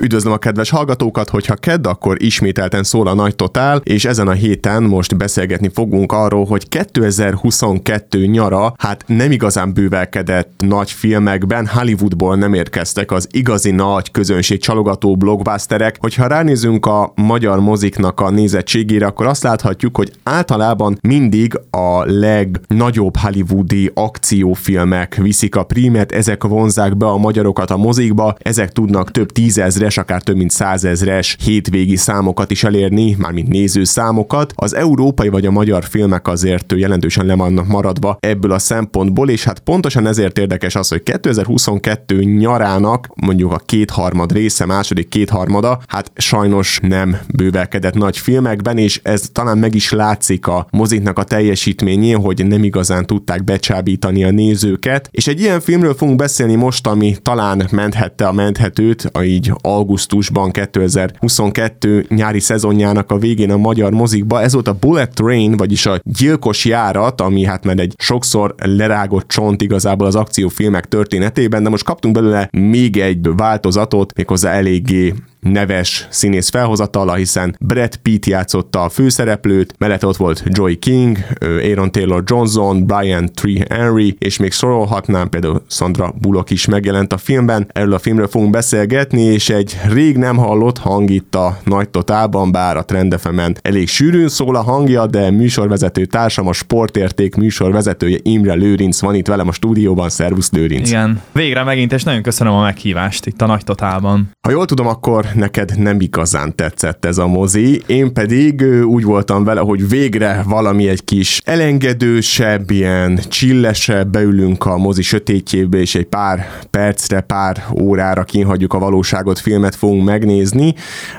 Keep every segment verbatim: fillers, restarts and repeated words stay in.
Üdvözlöm a kedves hallgatókat, hogyha kedd, akkor ismételten szól a Nagy Totál, és ezen a héten most beszélgetni fogunk arról, hogy kétezer-huszonkettő nyara hát nem igazán bővelkedett nagy filmekben, Hollywoodból nem érkeztek az igazi nagy közönség csalogató blockbusterek. Hogyha ránézünk a magyar moziknak a nézettségére, akkor azt láthatjuk, hogy általában mindig a legnagyobb hollywoodi akciófilmek viszik a prímet, ezek vonzzák be a magyarokat a mozikba, ezek tudnak több tízezres, akár több mint százezres hétvégi számokat is elérni, mármint nézőszámokat. Az európai vagy a magyar filmek azért jelentősen le vannak maradva ebből a szempontból, és hát pontosan ezért érdekes az, hogy kétezer-huszonkettő nyarának mondjuk a kétharmad része, második kétharmada, hát sajnos nem bővelkedett nagy filmekben, és ez talán meg is látszik a moziknak a teljesítményén, hogy nem igazán tudták becsábítani a nézőket. És egy ilyen filmről fogunk beszélni most, ami talán menthette a menthetőt, a így augusztusban kétezer-huszonkettő nyári szezonjának a végén a magyar mozikba. Ez volt a Bullet Train, vagyis a Gyilkos járat, ami hát már egy sokszor lerágott csont igazából az akciófilmek történetében, de most kaptunk belőle még egy változatot, méghozzá eléggé neves színész felhozatala, hiszen Brad Pitt játszotta a főszereplőt, mellette ott volt Joey King, Aaron Taylor Johnson, Brian Tyree Henry, és még sorolhatnám, például Sandra Bullock is megjelent a filmben. Erről a filmről fogunk beszélgetni, és egy rég nem hallott hang itt a Nagy Totálban, bár a Trend ef emen elég sűrűn szól a hangja, de műsorvezető társam, a Sportérték műsorvezetője Imre Lőrinc van itt velem a stúdióban. Szervusz, Lőrinc! Igen, végre megint, és nagyon köszönöm a meghívást itt a Nagy Totálban. Ha jól tudom, akkor neked nem igazán tetszett ez a mozi, én pedig úgy voltam vele, hogy végre valami egy kis elengedősebb, ilyen csillesebb, beülünk a mozi sötétjébe, és egy pár percre, pár órára kínhagyjuk a valóságot, filmet fogunk megnézni,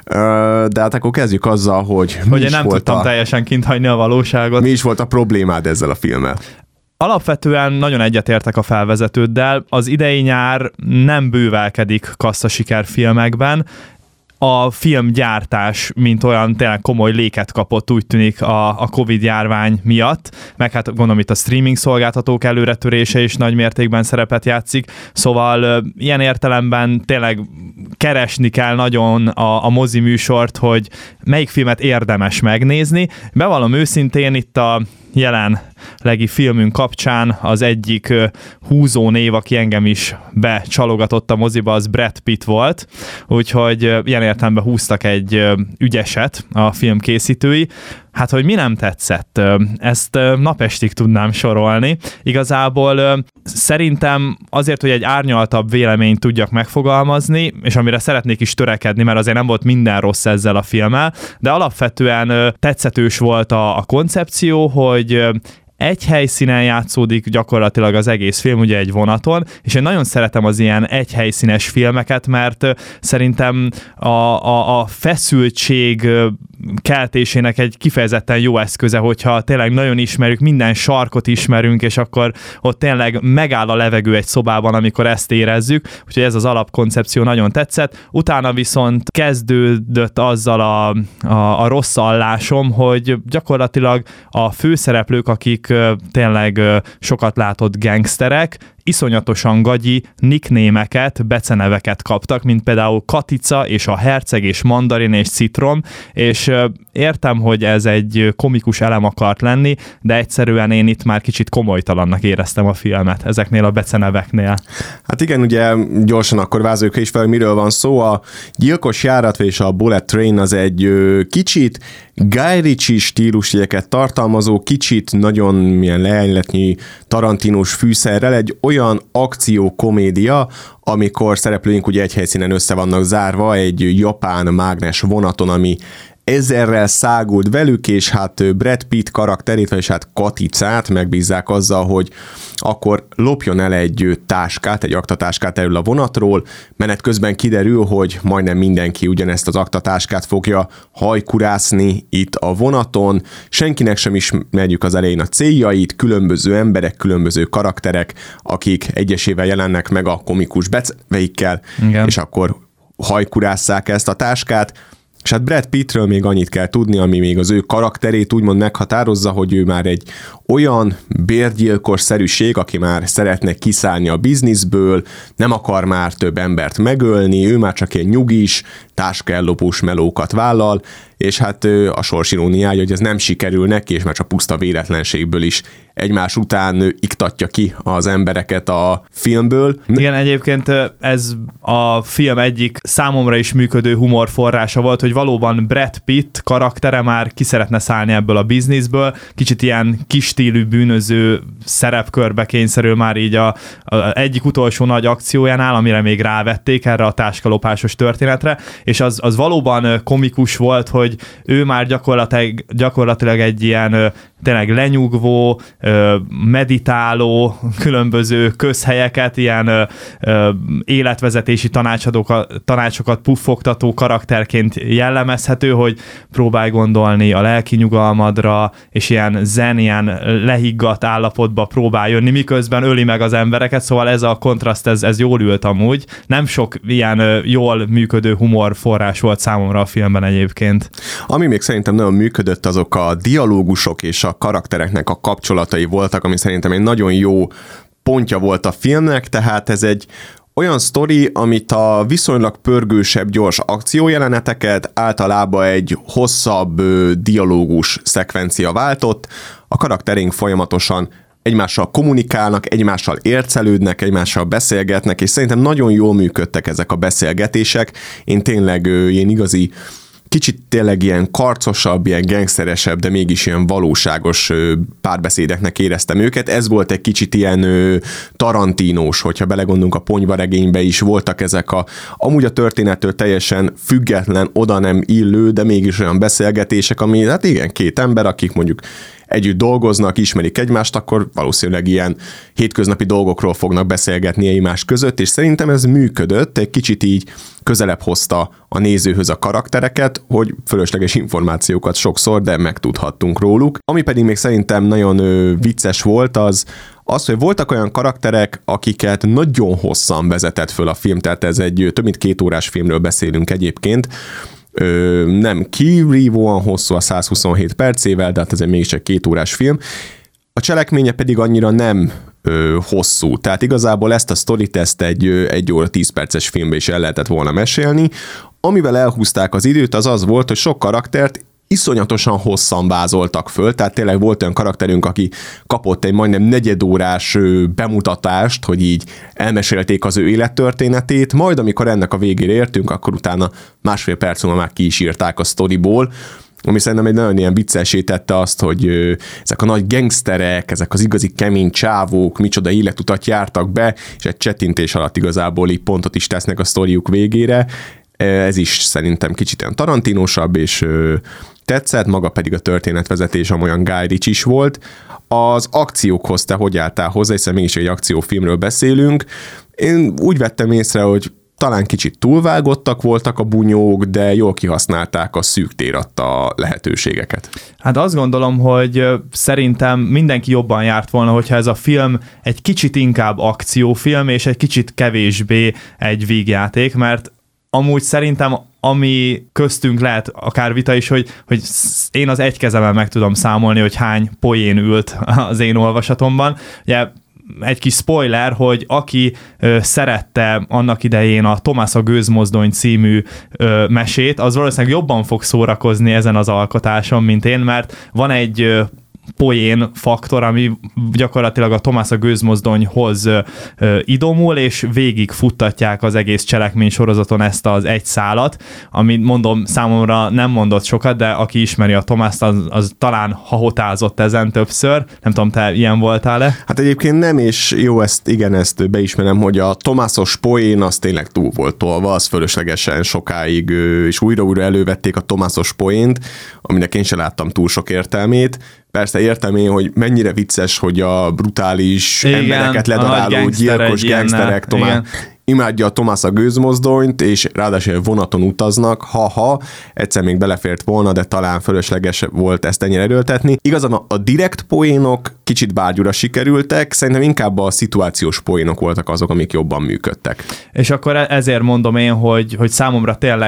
de hát akkor kezdjük azzal, hogy Hogy én nem tudtam a... teljesen kint hagyni a valóságot. Mi is volt a problémád ezzel a filmmel? Alapvetően nagyon egyetértek a felvezetőddel, az idei nyár nem bővelkedik kasszasiker filmekben, a filmgyártás, mint olyan tényleg komoly léket kapott, úgy tűnik a, a Covid-járvány miatt, meg hát gondolom itt a streaming szolgáltatók előretörése is nagy mértékben szerepet játszik, szóval ilyen értelemben tényleg keresni kell nagyon a, a mozi műsort, hogy melyik filmet érdemes megnézni. Bevallom őszintén, itt a jelenlegi filmünk kapcsán az egyik húzó név, aki engem is becsalogatott a moziba, az Brad Pitt volt, úgyhogy ilyen értelemben húztak egy ügyeset a film készítői. Hát, hogy mi nem tetszett, ezt napestig tudnám sorolni. Igazából szerintem azért, hogy egy árnyaltabb véleményt tudjak megfogalmazni, és amire szeretnék is törekedni, mert azért nem volt minden rossz ezzel a filmmel, de alapvetően tetszetős volt a, a koncepció, hogy egy helyszínen játszódik gyakorlatilag az egész film, ugye egy vonaton, és én nagyon szeretem az ilyen egyhelyszínes filmeket, mert szerintem a, a, a feszültség keltésének egy kifejezetten jó eszköze, hogyha tényleg nagyon ismerjük, minden sarkot ismerünk, és akkor ott tényleg megáll a levegő egy szobában, amikor ezt érezzük, úgyhogy ez az alapkoncepció nagyon tetszett. Utána viszont kezdődött azzal a, a, a rossz allásom, hogy gyakorlatilag a főszereplők, akik tényleg sokat látott gangsterek, iszonyatosan gagyi nicknémeket, beceneveket kaptak, mint például Katica és a Herceg és Mandarin és Citrom, és értem, hogy ez egy komikus elem akart lenni, de egyszerűen én itt már kicsit komolytalannak éreztem a filmet ezeknél a beceneveknél. Hát igen, ugye gyorsan akkor vázoljuk is fel, hogy miről van szó. A Gyilkos járat és a Bullet Train az egy kicsit Guy Ritchie stílusjegyeket tartalmazó, kicsit nagyon milyen leányletnyi Tarantinos fűszerrel egy olyan akciókomédia, amikor szereplőink ugye egy helyszínen össze vannak zárva egy japán mágnes vonaton, ami ezerrel száguld velük, és hát Brad Pitt karakterét, és hát Katicát megbízzák azzal, hogy akkor lopjon el egy táskát, egy aktatáskát erről a vonatról, menet közben kiderül, hogy majdnem mindenki ugyanezt az aktatáskát fogja hajkurászni itt a vonaton, senkinek sem ismerjük az elején a céljait, különböző emberek, különböző karakterek, akik egyesével jelennek meg a komikus beceveikkel, és akkor hajkurásszák ezt a táskát. És hát Brad Pittről még annyit kell tudni, ami még az ő karakterét úgymond meghatározza, hogy ő már egy olyan bérgyilkos-szerűség, aki már szeretne kiszállni a bizniszből, nem akar már több embert megölni, ő már csak egy nyugis, táskaellopós melókat vállal, és hát a sors iróniája, hogy ez nem sikerül neki, és már csak puszta véletlenségből is egymás után iktatja ki az embereket a filmből. Igen, egyébként ez a film egyik számomra is működő humorforrása volt, hogy valóban Brad Pitt karaktere már ki szeretne szállni ebből a bizniszből, kicsit ilyen kis stílű bűnöző szerepkörbe kényszerül már így a, a egyik utolsó nagy akciójánál, amire még rávették erre a táskalopásos történetre, és az, az valóban komikus volt, hogy ő már gyakorlatilag, gyakorlatilag egy ilyen tényleg lenyugvó, meditáló, különböző közhelyeket, ilyen életvezetési tanácsokat puffogtató karakterként jellemezhető, hogy próbálj gondolni a lelki nyugalmadra, és ilyen zen, ilyen lehiggadt állapotba próbál jönni, miközben öli meg az embereket, szóval ez a kontraszt, ez, ez jól ült amúgy. Nem sok ilyen jól működő humorforrás volt számomra a filmben egyébként. Ami még szerintem nagyon működött, azok a dialógusok és a karaktereknek a kapcsolatai voltak, ami szerintem egy nagyon jó pontja volt a filmnek, tehát ez egy olyan sztori, amit a viszonylag pörgősebb, gyors akciójeleneteket általában egy hosszabb dialógus szekvencia váltott, a karakterénk folyamatosan egymással kommunikálnak, egymással ércelődnek, egymással beszélgetnek, és szerintem nagyon jól működtek ezek a beszélgetések. Én tényleg ilyen igazi, kicsit tényleg ilyen karcosabb, ilyen gangsteresebb, de mégis ilyen valóságos párbeszédeknek éreztem őket. Ez volt egy kicsit ilyen tarantinós, hogyha belegondolunk, a Ponyvaregénybe is voltak ezek a, amúgy a történettől teljesen független, oda nem illő, de mégis olyan beszélgetések, ami, hát igen, két ember, akik mondjuk együtt dolgoznak, ismerik egymást, akkor valószínűleg ilyen hétköznapi dolgokról fognak beszélgetni egymás között, és szerintem ez működött, egy kicsit így közelebb hozta a nézőhöz a karaktereket, hogy fölösleges információkat sokszor, de megtudhattunk róluk. Ami pedig még szerintem nagyon ö, vicces volt, az az, hogy voltak olyan karakterek, akiket nagyon hosszan vezetett föl a film, tehát ez egy több mint két órás filmről beszélünk egyébként, Ö, nem kirívóan hosszú a száz huszonhét percével, de hát ez egy mégiscsak két órás film. A cselekménye pedig annyira nem ö, hosszú, tehát igazából ezt a sztorit ezt egy egy óra tíz perces filmbe is el lehetett volna mesélni. Amivel elhúzták az időt, az az volt, hogy sok karaktert iszonyatosan hosszan vázoltak föl, tehát tényleg volt olyan karakterünk, aki kapott egy majdnem negyedórás bemutatást, hogy így elmesélték az ő élettörténetét, majd amikor ennek a végére értünk, akkor utána másfél perc múlva már ki is írták a sztoriból, ami szerintem egy nagyon ilyen viccessé tette azt, hogy ezek a nagy gangsterek, ezek az igazi kemény csávók, micsoda életutat jártak be, és egy csettintés alatt igazából így pontot is tesznek a sztoriuk végére. Ez is szerintem kicsit olyan tarantinósabb, és tetszett, maga pedig a történetvezetés amolyan Guy Ritchie is volt. Az akciókhoz te hogy álltál hozzá, hiszen mégis egy akciófilmről beszélünk. Én úgy vettem észre, hogy talán kicsit túlvágottak voltak a bunyók, de jól kihasználták a szűk tér adta lehetőségeket. Hát azt gondolom, hogy szerintem mindenki jobban járt volna, hogyha ez a film egy kicsit inkább akciófilm, és egy kicsit kevésbé egy vígjáték, mert amúgy szerintem ami köztünk lehet akár vita is, hogy, hogy én az egy kezemmel meg tudom számolni, hogy hány poén ült az én olvasatomban. Ugye egy kis spoiler, hogy aki ö, szerette annak idején a Tomás a gőzmozdony című ö, mesét, az valószínűleg jobban fog szórakozni ezen az alkotáson, mint én, mert van egy ö, poén faktor, ami gyakorlatilag a Tomás a gőzmozdonyhoz ö, ö, idomul, és végig futtatják az egész cselekmény sorozaton ezt az egy szálat, amit mondom, számomra nem mondott sokat, de aki ismeri a Tomást, az, az talán hahotázott ezen többször. Nem tudom, te ilyen voltál-e? Hát egyébként nem, és jó, ezt igen, ezt beismerem, hogy a Tomászos poén az tényleg túl volt tolva, az fölöslegesen sokáig, és újra-újra elővették a Tomászos poént, aminek én sem láttam túl sok értelmét. Persze értem én, hogy mennyire vicces, hogy a brutális igen, embereket ledaráló gyilkos gangsterek Tomás imádja a Tomás a gőzmozdonyt, és ráadásul vonaton utaznak, ha-ha, egyszer még belefért volna, de talán fölösleges volt ezt ennyire erőltetni. Igazán a, a direkt poénok kicsit bárgyúra sikerültek, szerintem inkább a szituációs poénok voltak azok, amik jobban működtek. És akkor ezért mondom én, hogy, hogy számomra tényleg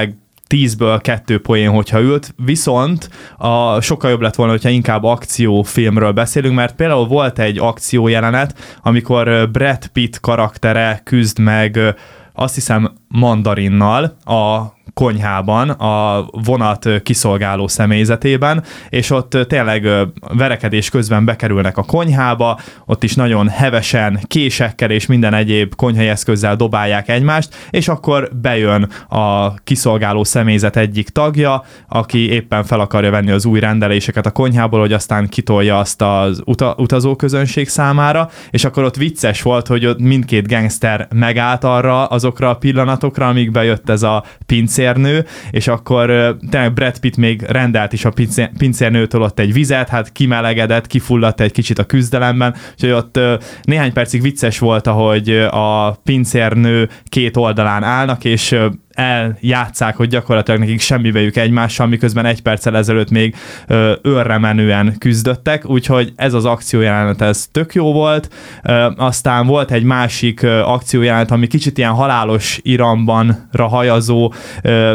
tízből kettő poén, hogyha ült, viszont a, sokkal jobb lett volna, hogyha inkább akciófilmről beszélünk, mert például volt egy akciójelenet, amikor Brad Pitt karaktere küzd meg, azt hiszem, mandarinnal a konyhában, a vonat kiszolgáló személyzetében, és ott tényleg verekedés közben bekerülnek a konyhába, ott is nagyon hevesen, késekkel és minden egyéb konyhai eszközzel dobálják egymást, és akkor bejön a kiszolgáló személyzet egyik tagja, aki éppen fel akarja venni az új rendeléseket a konyhából, hogy aztán kitolja azt az uta- utazóközönség számára, és akkor ott vicces volt, hogy ott mindkét gangster megállt arra azokra a pillanatokra, amíg bejött ez a pincérnő, és akkor tényleg Brad Pitt még rendelt is a pincérnőtől ott egy vizet, hát kimelegedett, kifulladt egy kicsit a küzdelemben, úgyhogy ott néhány percig vicces volt, ahogy a pincérnő két oldalán állnak, és eljátszák, hogy gyakorlatilag nekik semmibejük egymással, miközben egy perccel ezelőtt még ö, őrre menően küzdöttek, úgyhogy ez az akciójelenet, ez tök jó volt. Ö, aztán volt egy másik ö, akciójelenet, ami kicsit ilyen halálos irambanra hajazó, ö,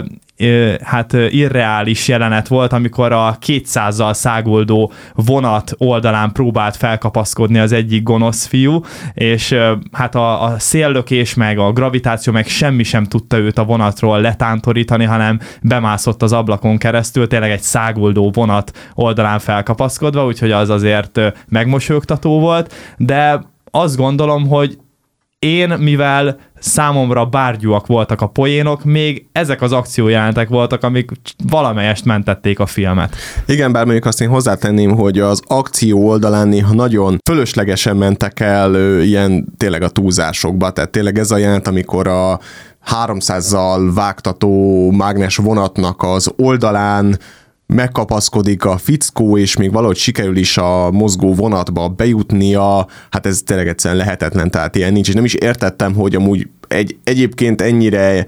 hát irreális jelenet volt, amikor a kétszázzal száguldó vonat oldalán próbált felkapaszkodni az egyik gonosz fiú, és hát a, a széllökés meg a gravitáció meg semmi sem tudta őt a vonatról letántorítani, hanem bemászott az ablakon keresztül, tényleg egy száguldó vonat oldalán felkapaszkodva, úgyhogy az azért megmosolyogtató volt, de azt gondolom, hogy én, mivel számomra bárgyúak voltak a poénok, még ezek az akciójelentek voltak, amik valamelyest mentették a filmet. Igen, bár mondjuk azt én hozzátenném, hogy az akció oldalán néha nagyon fölöslegesen mentek el ö, ilyen tényleg a túlzásokba, tehát tényleg ez a jelent, amikor a háromszázzal vágtató mágnes vonatnak az oldalán megkapaszkodik a fickó, és még valahogy sikerül is a mozgó vonatba bejutnia, hát ez tényleg egyszerűen lehetetlen, tehát ilyen nincs, és nem is értettem, hogy amúgy egy, egyébként ennyire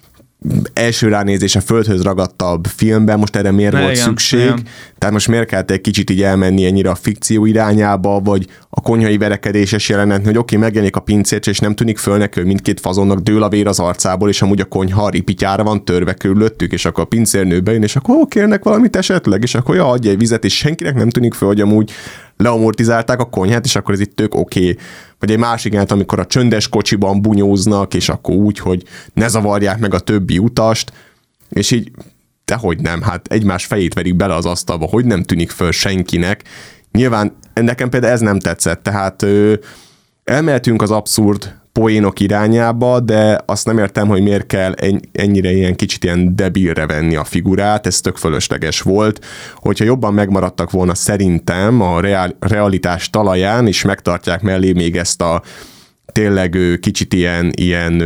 első ránézése földhöz ragadtabb filmben most erre miért ne, volt igen, szükség, igen. Tehát most miért kellett egy kicsit így elmenni ennyire a fikció irányába, vagy a konyhai verekedéses jelenet, hogy oké, megjelenik a pincércs, és nem tűnik föl neki, hogy mindkét fazonnak dől a vér az arcából, és amúgy a konyha ripityára van törve körülöttük, és akkor a pincérnő bejön, és akkor ó, kérnek valamit esetleg, és akkor ja, adja egy vizet, és senkinek nem tűnik föl, hogy amúgy leamortizálták a konyhát, és akkor ez itt tök oké. Okay. Vagy egy másik jelent, amikor a csöndes kocsiban bunyóznak, és akkor úgy, hogy ne zavarják meg a többi utast, és így, dehogy nem, hát egymás fejét verik bele az asztalba, hogy nem tűnik föl senkinek. Nyilván nekem például ez nem tetszett, tehát ö, elmehetünk az abszurd poénok irányába, de azt nem értem, hogy miért kell ennyire ilyen kicsit ilyen debilre venni a figurát, ez tök fölösleges volt. Hogyha jobban megmaradtak volna szerintem a reál, realitás talaján, és megtartják mellé még ezt a tényleg kicsit ilyen, ilyen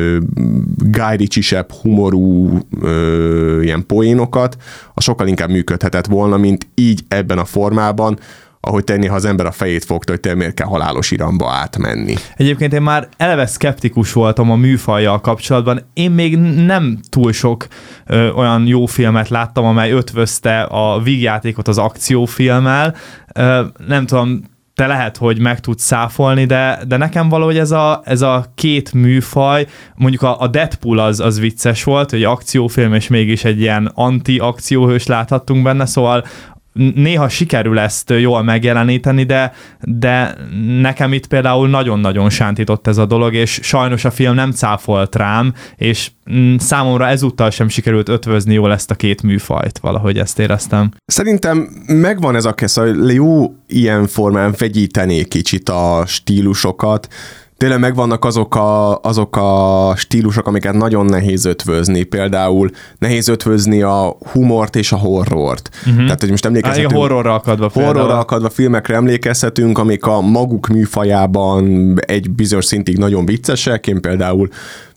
Guy Ritchie-sebb humorú ö, ilyen poénokat, az sokkal inkább működhetett volna, mint így ebben a formában, ahogy tenni, ha az ember a fejét fogta, hogy te miért kell halálos iramba átmenni. Egyébként én már eleve szkeptikus voltam a műfajjal kapcsolatban. Én még nem túl sok ö, olyan jó filmet láttam, amely ötvözte a vígjátékot az akciófilmmel. Ö, nem tudom, te lehet, hogy meg tudsz száfolni, de, de nekem valahogy ez a, ez a két műfaj, mondjuk a, a Deadpool az, az vicces volt, hogy akciófilm, és mégis egy ilyen anti-akcióhős láthattunk benne, szóval néha sikerül ezt jól megjeleníteni, de, de nekem itt például nagyon-nagyon sántított ez a dolog, és sajnos a film nem cáfolt rám, és számomra ezúttal sem sikerült ötvözni jól ezt a két műfajt, valahogy ezt éreztem. Szerintem megvan ez a kesz, hogy jó ilyen formán vegyíteni kicsit a stílusokat. Tényleg megvannak azok a, azok a stílusok, amiket nagyon nehéz ötvözni. Például nehéz ötvözni a humort és a horrort. Uh-huh. Tehát, hogy most emlékezhetünk... Á, horrorra akadva Horrorra akadva filmekre emlékezhetünk, amik a maguk műfajában egy bizonyos szintig nagyon viccesek. Én például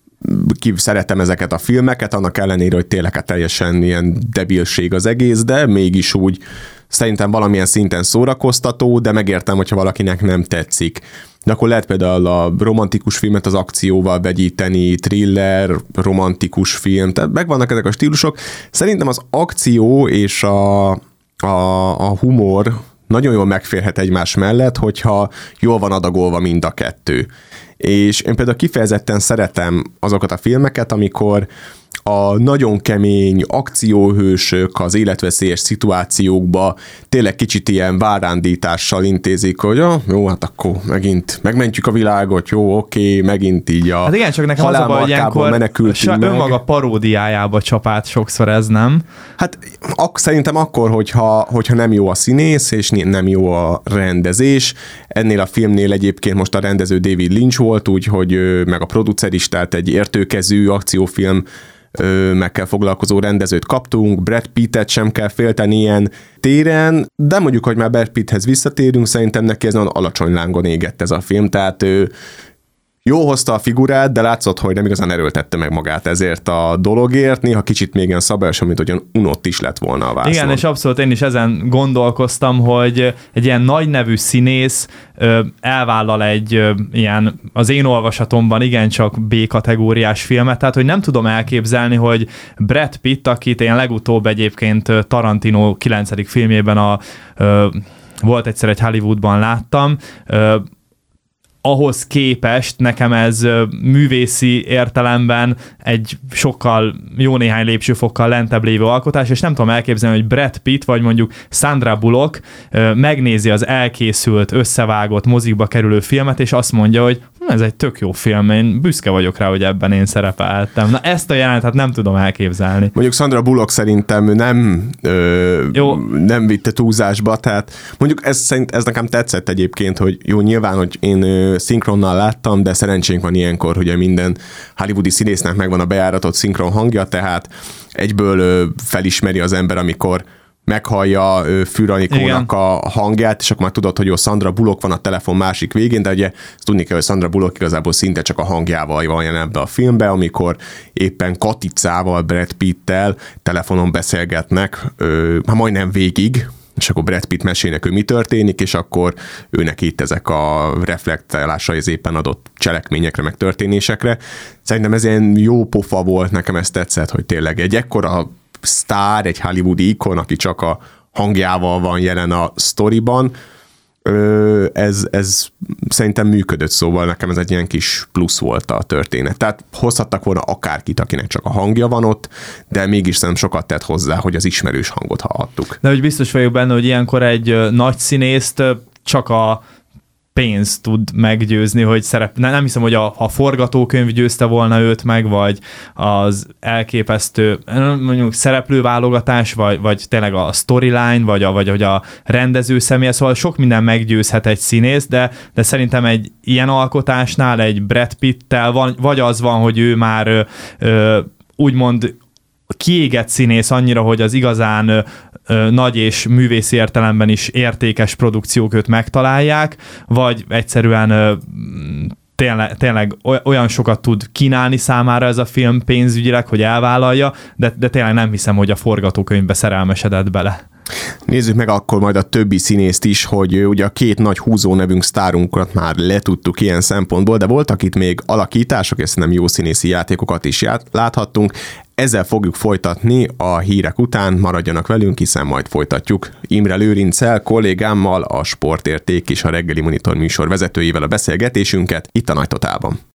ki szeretem ezeket a filmeket, annak ellenére, hogy tényleg teljesen ilyen debilség az egész, de mégis úgy szerintem valamilyen szinten szórakoztató, de megértem, hogyha valakinek nem tetszik. De akkor lehet például a romantikus filmet az akcióval vegyíteni, thriller, romantikus film, tehát megvannak ezek a stílusok. Szerintem az akció és a, a, a humor nagyon jól megférhet egymás mellett, hogyha jól van adagolva mind a kettő. És én például kifejezetten szeretem azokat a filmeket, amikor a nagyon kemény akcióhősök az életveszélyes szituációkba tényleg kicsit ilyen várándítással intézik, hogy ah, jó, hát akkor megint megmentjük a világot, jó, oké, megint így a hát igen, csak nekem az a baj, hogy ilyenkor önmaga paródiájába csapát sokszor ez, nem? Hát ak- szerintem akkor, hogyha, hogyha nem jó a színész, és nem jó a rendezés. Ennél a filmnél egyébként most a rendező David Lynch volt, úgyhogy meg a producer is, tehát egy értőkezű akciófilm mekkel foglalkozó rendezőt kaptunk, Brad Pittet sem kell félteni ilyen téren, de mondjuk, hogy már Brad Pitthez visszatérünk, szerintem neki ez nagyon alacsony lángon égett ez a film, tehát ő jó hozta a figurát, de látszott, hogy nem igazán erőltette meg magát ezért a dologért, néha kicsit még ilyen szabályosan, mint hogyan unott is lett volna a vászon. Igen, és abszolút én is ezen gondolkoztam, hogy egy ilyen nagy nevű színész elvállal egy ilyen, az én olvasatomban igencsak B-kategóriás filmet, tehát hogy nem tudom elképzelni, hogy Brad Pitt, akit én legutóbb egyébként Tarantino kilencedik filmjében a, volt egyszer egy Hollywoodban láttam, ahhoz képest nekem ez művészi értelemben egy sokkal jó néhány lépcsőfokkal lentebb lévő alkotás, és nem tudom elképzelni, hogy Brad Pitt vagy mondjuk Sandra Bullock megnézi az elkészült, összevágott, mozikba kerülő filmet, és azt mondja, hogy ez egy tök jó film, én büszke vagyok rá, hogy ebben én szerepeltem. Na ezt a jelenetet nem tudom elképzelni. Mondjuk Sandra Bullock szerintem nem, ö, jó. nem vitte túlzásba, tehát mondjuk ez, szerint, ez nekem tetszett egyébként, hogy jó, nyilván, hogy én ö, szinkronnal láttam, de szerencsénk van ilyenkor, hogy minden hollywoodi színésznek megvan a bejáratott szinkron hangja, tehát egyből ö, felismeri az ember, amikor meghallja Führer Anikónak a hangját, és akkor már tudod, hogy jó, Sandra Bullock van a telefon másik végén, de ugye ezt tudni kell, hogy Sandra Bullock igazából szinte csak a hangjával van jelen ebbe a filmbe, amikor éppen Katicával, Brad Pittel telefonon beszélgetnek, hát majdnem végig, és akkor Brad Pitt mesélnek, hogy mi történik, és akkor őnek itt ezek a reflektálásai az éppen adott cselekményekre, meg történésekre. Szerintem ez ilyen jó pofa volt, nekem ez tetszett, hogy tényleg egy ekkora sztár, egy hollywoodi ikon, aki csak a hangjával van jelen a sztoriban, ez, ez szerintem működött, szóval nekem ez egy ilyen kis plusz volt a történet. Tehát hozhattak volna akárkit, akinek csak a hangja van ott, de mégis nem sokat tett hozzá, hogy az ismerős hangot hallhattuk. De hogy biztos vagyok benne, hogy ilyenkor egy nagy színészt csak a pénz tud meggyőzni, hogy szerep... Nem hiszem, hogy a, a forgatókönyv győzte volna őt meg, vagy az elképesztő mondjuk szereplőválogatás, vagy, vagy tényleg a storyline, vagy, a, vagy hogy a rendező személye, szóval sok minden meggyőzhet egy színész, de, de szerintem egy ilyen alkotásnál egy Brad Pittel van, vagy az van, hogy ő már ö, ö, úgymond kiégett színész annyira, hogy az igazán ö, ö, nagy és művészi értelemben is értékes produkciók őt megtalálják, vagy egyszerűen ö, tényleg, tényleg olyan sokat tud kínálni számára ez a film pénzügyileg, hogy elvállalja, de, de tényleg nem hiszem, hogy a forgatókönyvbe szerelmesedett bele. Nézzük meg akkor majd a többi színészt is, hogy ugye a két nagy húzó nevünk, sztárunkat már letudtuk ilyen szempontból, de voltak itt még alakítások, és nem jó színészi játékokat is ját, láthattunk. Ezzel fogjuk folytatni a hírek után, maradjanak velünk, hiszen majd folytatjuk Imre Lőrinccel, kollégámmal, a Sportérték és a Reggeli Monitor műsor vezetőjével a beszélgetésünket itt a Nagy Totálban.